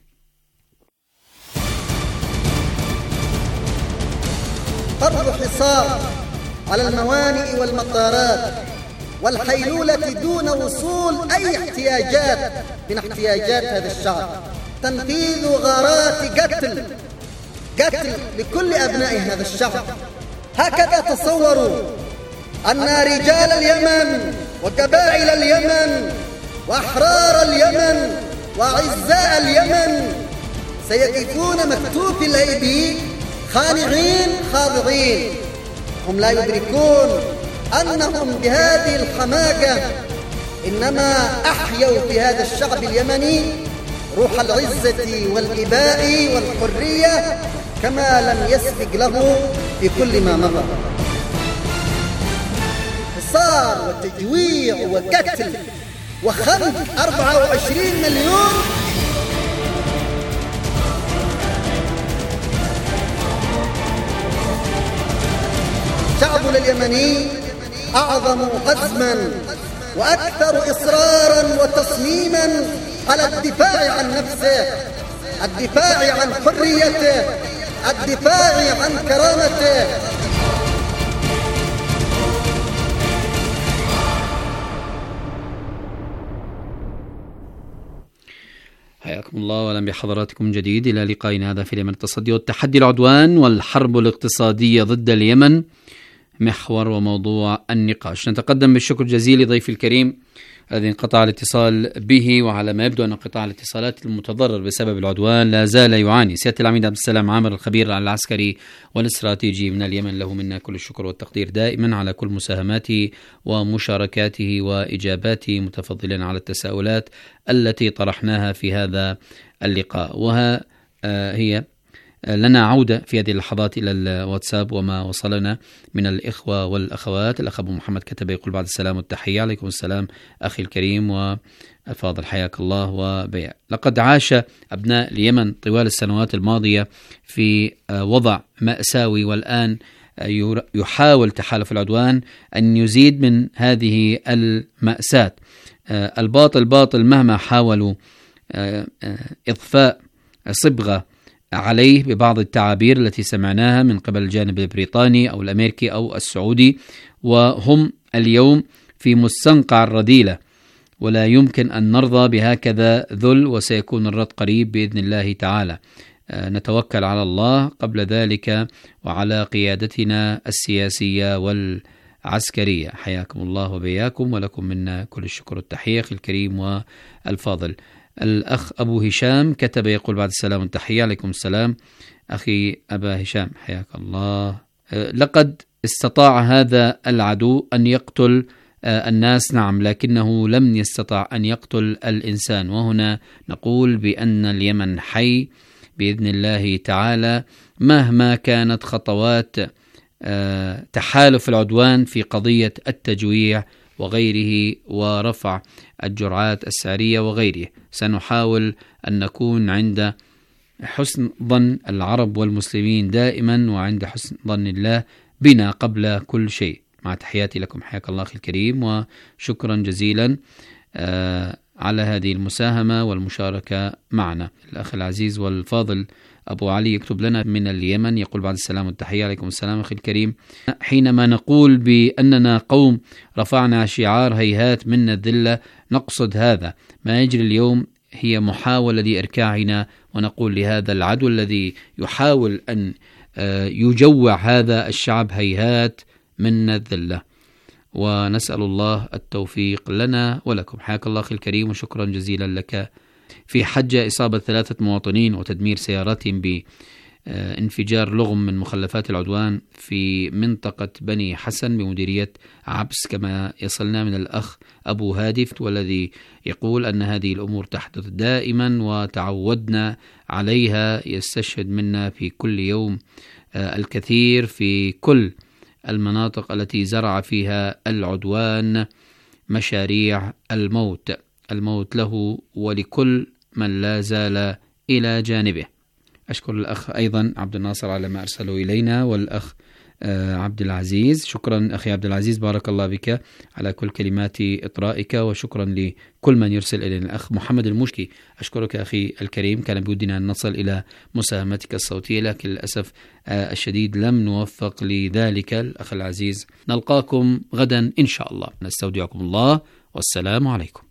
فرض حصار على الموانئ والمطارات والحيلولة دون وصول أي احتياجات من احتياجات هذا الشعب، تنفيذ غارات قتل لكل أبناء هذا الشعب. هكذا تصوروا أن رجال اليمن وقبائل اليمن وأحرار اليمن وأعزاء اليمن سيقفون مكتوف الأيدي خانعين خاضعين. هم لا يدركون أنهم بهذه الحماقة إنما أحيوا في هذا الشعب اليمني روح العزة والإباء والحرية كما لم يسبق له في كل ما مضى. حصار وتجويع وقتل وخنق 24 مليون شعبنا اليمني أعظم عزما وأكثر إصرارا وتصميما على الدفاع عن نفسه، الدفاع عن حريته، الدفاع عن كرامته. حياكم الله وأهلا بحضراتكم من جديد إلى لقائنا هذا في اليمن التصدي والتحدي، العدوان والحرب الاقتصادية ضد اليمن، محور وموضوع النقاش. نتقدم بالشكر الجزيل لضيفي الكريم الذي انقطع الاتصال به، وعلى ما يبدو أن انقطاع الاتصالات المتضرر بسبب العدوان لا زال يعاني سيادة العميد عبد السلام عامر، الخبير العسكري والاستراتيجي من اليمن. له منا كل الشكر والتقدير دائما على كل مساهماته ومشاركاته وإجاباته، متفضلا على التساؤلات التي طرحناها في هذا اللقاء. وها هي لنا عودة في هذه اللحظات إلى الواتساب وما وصلنا من الإخوة والأخوات. الأخ أبو محمد كتب يقول بعد السلام والتحية. عليكم السلام أخي الكريم والفاضل، حياك الله وبيع. لقد عاش أبناء اليمن طوال السنوات الماضية في وضع مأساوي، والآن يحاول تحالف العدوان أن يزيد من هذه المأساة. الباطل باطل مهما حاولوا إضفاء صبغة عليه ببعض التعابير التي سمعناها من قبل الجانب البريطاني أو الأمريكي أو السعودي، وهم اليوم في مستنقع الرذيلة، ولا يمكن أن نرضى بهكذا ذل، وسيكون الرد قريب بإذن الله تعالى. نتوكل على الله قبل ذلك وعلى قيادتنا السياسية والعسكرية. حياكم الله وبياكم، ولكم منا كل الشكر والتحية أخي الكريم والفاضل. الأخ أبو هشام كتب يقول بعد السلام والتحية. عليكم السلام أخي أبا هشام، حياك الله. لقد استطاع هذا العدو أن يقتل الناس، نعم، لكنه لم يستطع أن يقتل الإنسان. وهنا نقول بأن اليمن حي بإذن الله تعالى، مهما كانت خطوات تحالف العدوان في قضية التجويع وغيره ورفع الجرعات السعرية وغيره. سنحاول أن نكون عند حسن ظن العرب والمسلمين دائما، وعند حسن ظن الله بنا قبل كل شيء. مع تحياتي لكم، حياك الله أخي الكريم، وشكرا جزيلا على هذه المساهمة والمشاركة معنا. الأخ العزيز والفاضل أبو علي يكتب لنا من اليمن، يقول بعد السلام والتحية. عليكم السلام أخي الكريم. حينما نقول بأننا قوم رفعنا شعار هيهات منا الذلة، نقصد هذا. ما يجري اليوم هي محاولة لإركاعنا، ونقول لهذا العدو الذي يحاول أن يجوع هذا الشعب هيهات منا الذلة، ونسأل الله التوفيق لنا ولكم. حياك الله أخي الكريم وشكرا جزيلا لك. في حجة إصابة 3 مواطنين وتدمير سياراتهم بانفجار لغم من مخلفات العدوان في منطقة بني حسن بمديرية عبس، كما يصلنا من الأخ أبو هادف، والذي يقول أن هذه الأمور تحدث دائما وتعودنا عليها. يستشهد منا في كل يوم الكثير في كل المناطق التي زرع فيها العدوان مشاريع الموت. الموت له ولكل من لا زال إلى جانبه. أشكر الأخ أيضا عبد الناصر على ما أرسله إلينا، والأخ عبد العزيز. شكرا أخي عبد العزيز، بارك الله بك على كل كلمات إطرائك، وشكرا لكل من يرسل إلينا. الأخ محمد المشكي، أشكرك أخي الكريم، كان بودنا أن نصل إلى مساهمتك الصوتية لكن للأسف الشديد لم نوفق لذلك. الأخ العزيز، نلقاكم غدا إن شاء الله. نستودعكم الله والسلام عليكم.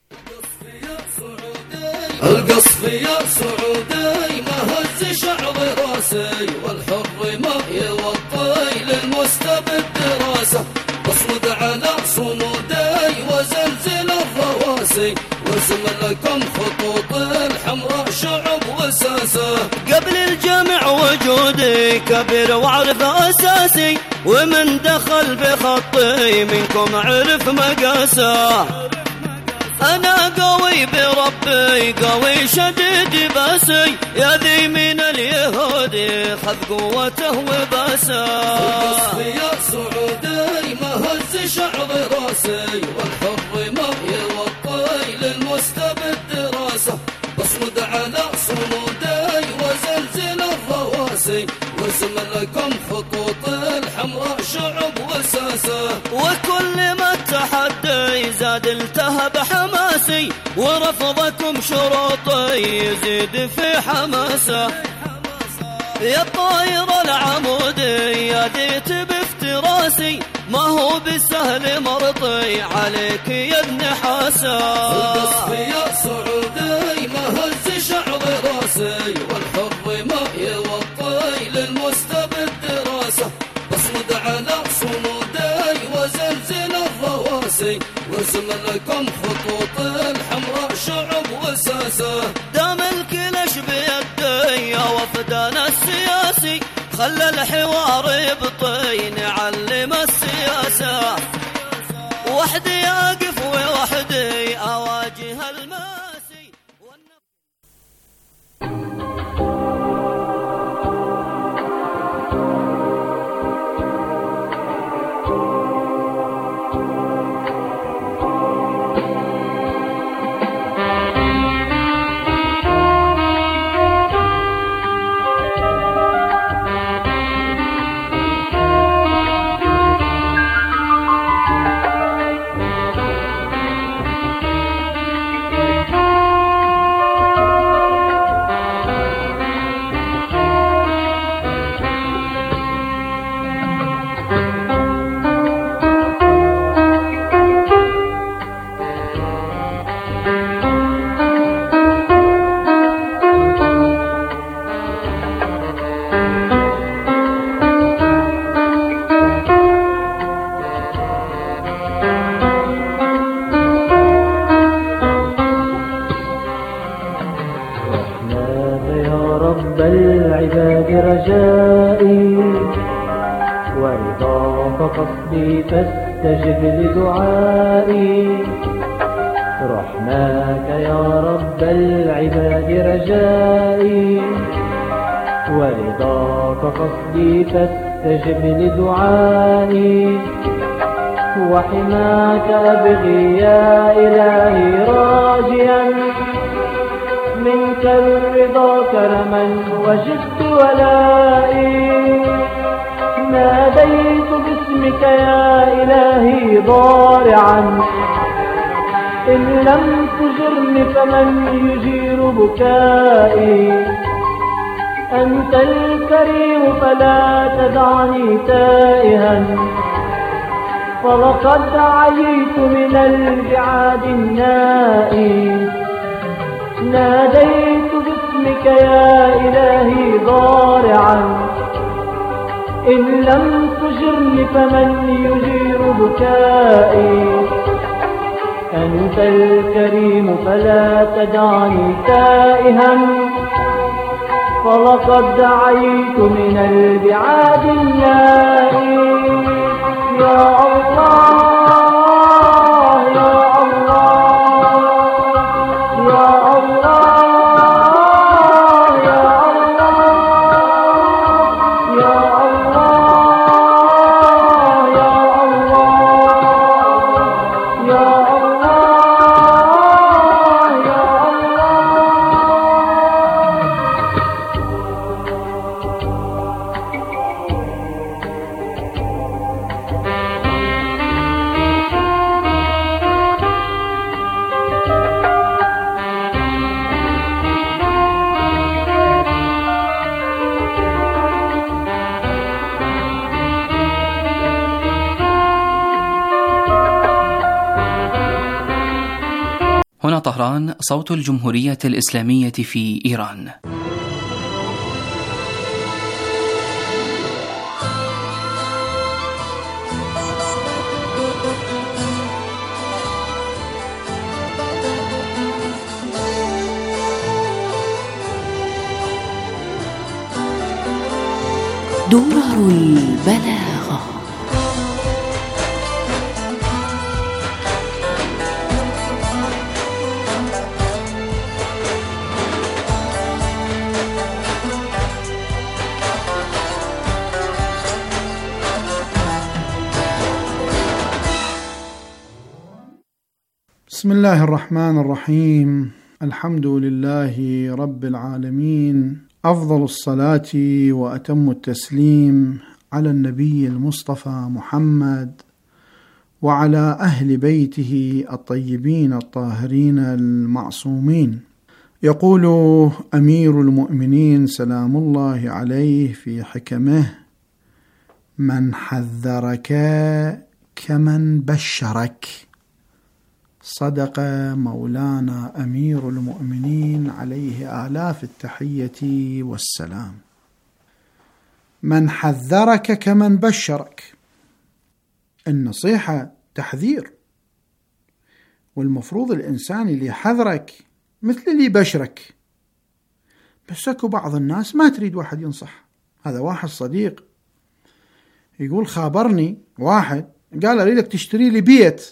القصف يا سعودي ما هز شعر راسي، والحر ما يوطي للمستبد راسه، واصمد على صمودي وزلزل الرواسي، وارسم لكم خطوط الحمراء شعب وساسه. قبل الجمع وجودي كبير واعرف اساسي، ومن دخل بخطي منكم عرف مقاسه. أنا قوي بربي قوي شديد باسي، يا ذي من اليهود خذ قوته وباسه. القصف يا سعودي ما هز شعر راسي، والحر ما يوطي للمستبد راسه، واصمد على صمودي وزلزل الرواسي، وارسم لكم خطوط الحمراء شعب وساسه. وكل ما التحدي زاد التهب حماسي، ورفضكم شروطي يزيد في حماسه. يا طاير العمودي يا ديت بافتراسي، ما هو بالسهل مرطي عليك يا النحاسه. القصف يا سعودي ما هز شعر راسي، والحر ما يوطي للمستبد راسه، واصمد على صمودي وزلزل الرواسي، وارسم لكم خطوط الحمراء شعب وساسه. دام الكلش بيدي يا وفدان السياسي، خلى الحوار يبطي نعلم السياسة، وحدي أقف ووحدي أواجه الماسي. فاستجب لدعائي، رحماك يا رب العباد رجائي، ورضاك قصدي فاستجب لدعائي، وحماك أبغي يا إلهي راجيا منك الرضا كرما وجدت ولائي، ناديت باسمك يا إلهي ضارعا إن لم تجرني فمن يجير بكائي. أنت الكريم فلا تدعني تائها، فلقد عييت من البعاد النائي. ناديت باسمك يا إلهي ضارعا، إن لم تجرني فمن يجير بكائي. أنت الكريم فلا تدعني تائها، فلقد دعيت من البعاد النائي. يا الله يا الله يا الله يا الله يا هنا طهران، صوت الجمهورية الإسلامية في إيران. درر البلاغة. بسم الله الرحمن الرحيم. الحمد لله رب العالمين، أفضل الصلاة وأتم التسليم على النبي المصطفى محمد وعلى أهل بيته الطيبين الطاهرين المعصومين. يقول أمير المؤمنين سلام الله عليه في حكمه: من حذرك كمن بشرك. صدق مولانا أمير المؤمنين عليه آلاف التحية والسلام. من حذرك كمن بشرك. النصيحة تحذير، والمفروض الإنسان اللي حذرك مثل اللي بشرك. بس اكو بعض الناس ما تريد واحد ينصح. هذا واحد صديق يقول خابرني واحد قال أريدك تشتري لي بيت،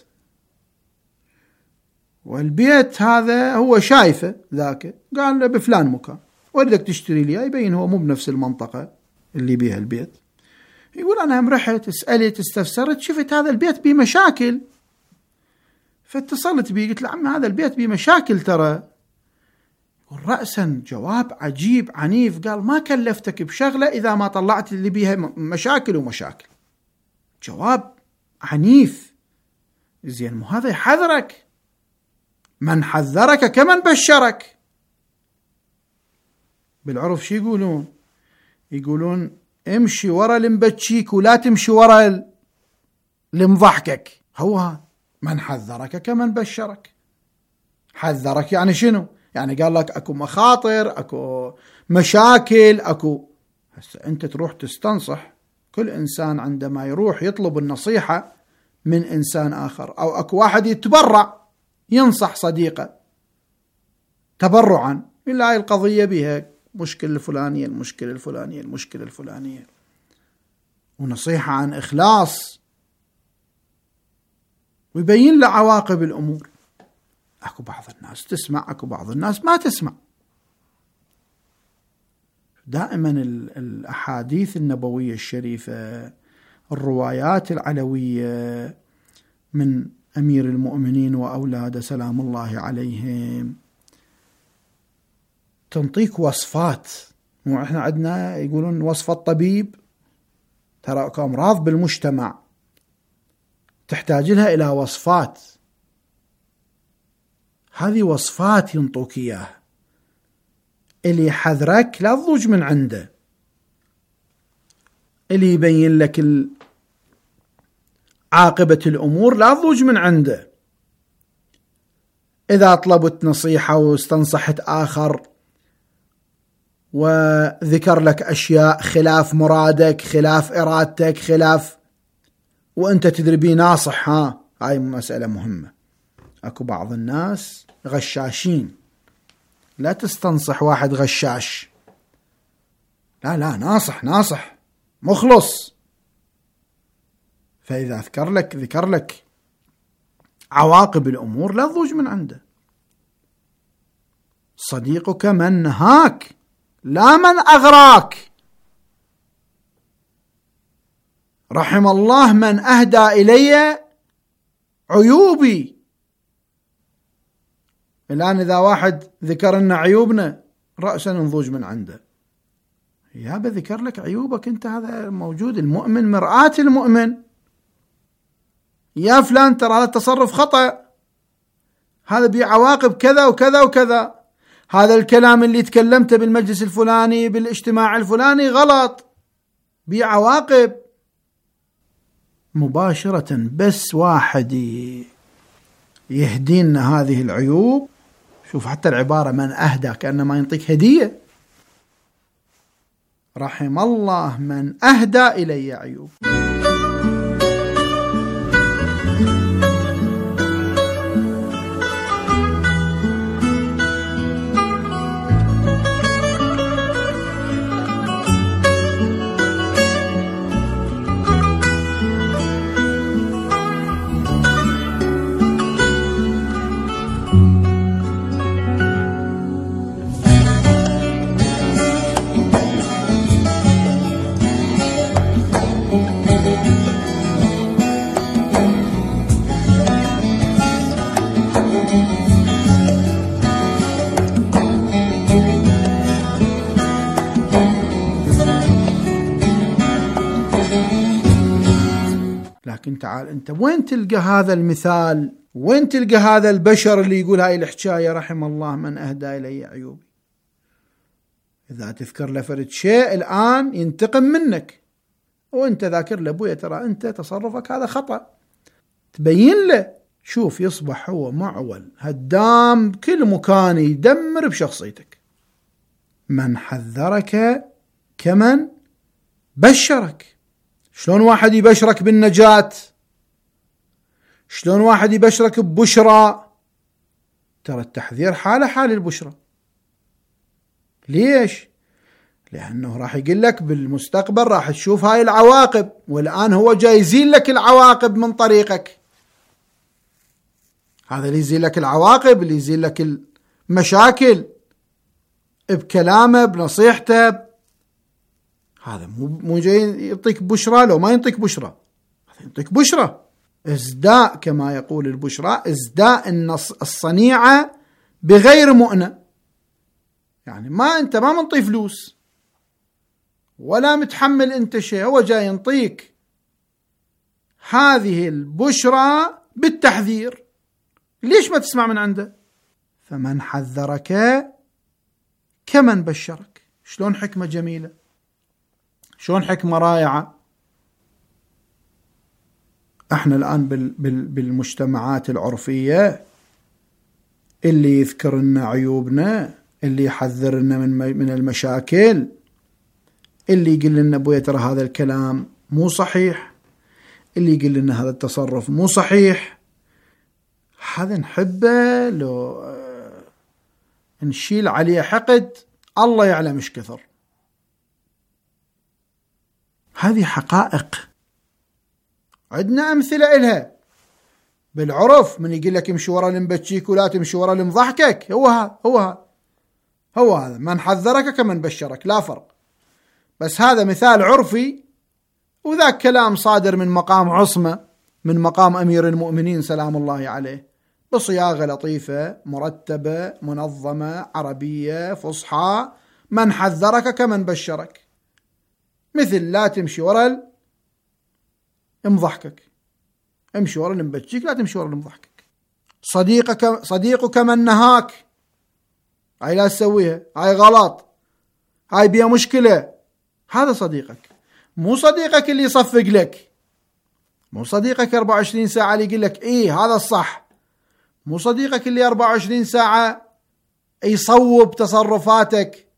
والبيت هذا هو شايفه ذاك، قال له بفلان مكان، وأريدك تشتري لي. يبين هو مو بنفس المنطقة اللي بيها البيت. يقول أنا هم رحت سألت استفسرت، شفت هذا البيت بيه مشاكل، فاتصلت بيه قلت له عم هذا البيت بيه مشاكل ترى. يقول رأسا جواب عجيب عنيف، قال ما كلفتك بشغلة إذا ما طلعت اللي بيها مشاكل ومشاكل. جواب عنيف. زين مو هذا يحذرك؟ من حذرك كمن بشرك. بالعرف شي يقولون؟ يقولون امشي ورا المبتشيك ولا تمشي ورا المضحكك. هو هذا من حذرك كمن بشرك. حذرك يعني شنو؟ يعني قال لك اكو مخاطر، اكو مشاكل، اكو. هسه انت تروح تستنصح. كل انسان عندما يروح يطلب النصيحة من انسان اخر، او اكو واحد يتبرع ينصح صديقه تبرعا، إلا القضية بها مشكلة الفلانية المشكلة الفلانية المشكلة الفلانية، ونصيحة عن إخلاص، ويبين له عواقب الأمور. أكو بعض الناس تسمع، أكو بعض الناس ما تسمع. دائما الأحاديث النبوية الشريفة، الروايات العلوية من أمير المؤمنين وأولاده سلام الله عليهم تنطيك وصفات. مو احنا عندنا يقولون وصفة الطبيب، ترى اكو أمراض بالمجتمع تحتاج لها إلى وصفات. هذه وصفات ينطوك إياها. اللي يحذرك لا تضوج من عنده، اللي يبين لك عاقبة الأمور لا تضوج من عنده. إذا طلبت نصيحة واستنصحت آخر وذكر لك أشياء خلاف مرادك، خلاف إرادتك، خلاف، وأنت تدري بيه ناصح، هاي مسألة مهمة. أكو بعض الناس غشاشين، لا تستنصح واحد غشاش، لا ناصح مخلص. فإذا ذكر لك عواقب الأمور لا تضوج من عنده. صديقك من نهاك لا من أغراك. رحم الله من أهدى إلي عيوبي. الآن إذا واحد ذكر لنا عيوبنا رأسا نضوج من عنده. يا بذكر لك عيوبك أنت، هذا موجود. المؤمن مرآة المؤمن. يا فلان ترى هذا التصرف خطأ، هذا بعواقب كذا وكذا وكذا، هذا الكلام اللي تكلمته بالمجلس الفلاني بالاجتماع الفلاني غلط، بعواقب. مباشرة بس واحد يهدينا هذه العيوب. شوف حتى العبارة من أهدى كأنما ينطيك هدية. رحم الله من أهدى إلي عيوب. لكن تعال أنت وين تلقى هذا المثال؟ وين تلقى هذا البشر اللي يقول هاي الحكاية رحم الله من أهدى إلي عيوبي؟ إذا تذكر لفرد شيء الآن ينتقم منك، وأنت ذاكر لأبويا ترى أنت تصرفك هذا خطأ، تبين له. شوف يصبح هو معول هدام بكل مكان، يدمر بشخصيتك. من حذرك كمن بشرك. شلون واحد يبشرك بالنجاة؟ شلون واحد يبشرك ببشرى؟ ترى التحذير حالة حال البشرى. ليش؟ لأنه راح يقول لك بالمستقبل راح تشوف هاي العواقب، والآن هو جاي يزيل لك العواقب من طريقك. هذا اللي يزيل لك العواقب، اللي يزيل لك المشاكل بكلامه بنصيحته. هذا مو جاي يعطيك بشرى، لو ما ينطيك بشرى هذا ينطيك بشرى. ازداء كما يقول البشرى، ازداء الصنيعة بغير مؤنة. يعني انت ما منطي فلوس ولا متحمل انت شيء، هو جاي ينطيك هذه البشرى بالتحذير. ليش ما تسمع من عنده؟ فمن حذرك كمن بشرك. شلون حكمة جميلة، شلون حكمة رائعة. احنا الآن بالمجتمعات العرفية اللي يذكر لنا عيوبنا، اللي يحذرنا من المشاكل، اللي يقول لنا ابويا ترى هذا الكلام مو صحيح، اللي يقول لنا هذا التصرف مو صحيح، هذا نحبه لو نشيل عليه حقد الله يعلم ايش كثر. هذه حقائق عندنا أمثلة إلها بالعرف. من يقول لك امشي ورا المبتشيك ولا تمشي ورا المضحكك، هو هذا من حذرك كمن بشرك، لا فرق. بس هذا مثال عرفي، وذاك كلام صادر من مقام عصمة، من مقام أمير المؤمنين سلام الله عليه، بصياغة لطيفة مرتبة منظمة عربية فصحى. من حذرك كمن بشرك، مثل لا تمشي ورا المضحكك، امشي ورا المبتشيك، لا تمشي ورا المضحكك. صديقك من نهاك، هاي لا تسويها، هاي غلط، هاي بيها مشكلة، هذا صديقك. مو صديقك اللي يصفق لك، مو صديقك 24 ساعة اللي يقول لك إيه هذا الصح، مو صديقك اللي 24 ساعة يصوب تصرفاتك